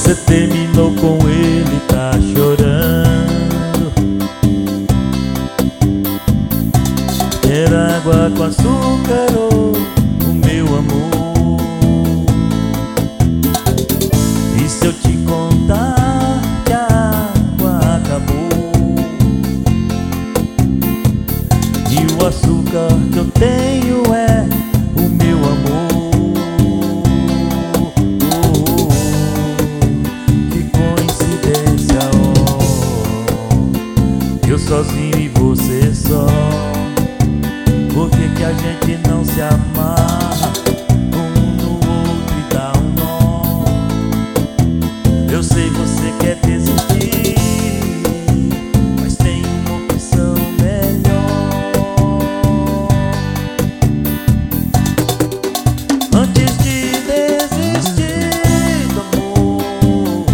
Você terminou com ele, tá chorando. Quer água com açúcar, oh, o meu amor? E se eu te contar que a água acabou e o açúcar que eu tenho é o meu amor? Eu sozinho e você só. Por que a gente não se amarra um no outro e dá um nó? Eu sei você quer desistir, mas tem uma opção melhor. Antes de desistir do amor,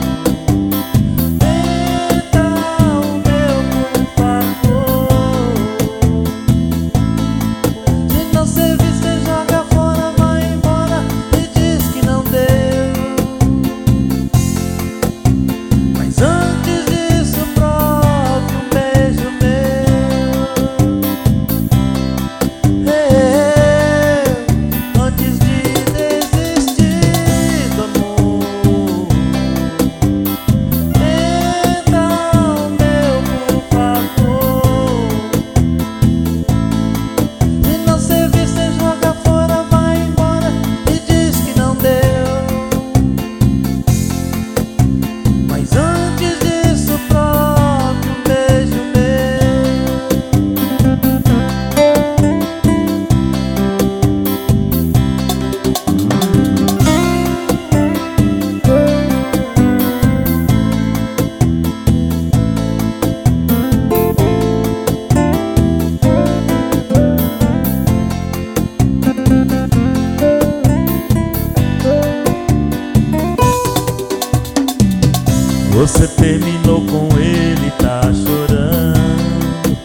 você terminou com ele, tá chorando.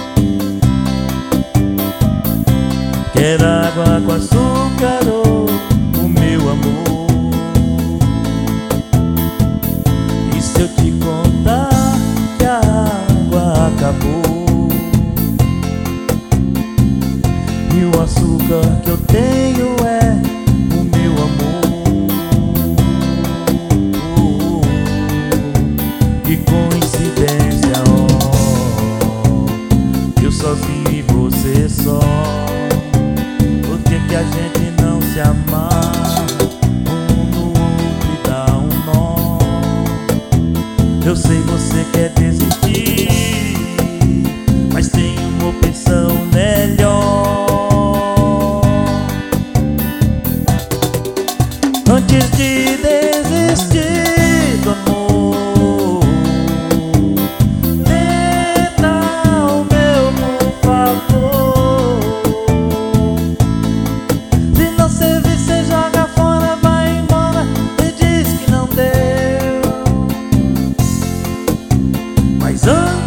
Quer água com açúcar, oh, o meu amor? E se eu te contar que a água acabou e o açúcar que eu tenho é o meu amor? Que coincidência, oh, eu sozinho e você só. Por que a gente não se amarra um no outro e dá um nó? Eu sei você quer desistir, mas tem uma opção melhor. Antes de desistir do amor, antes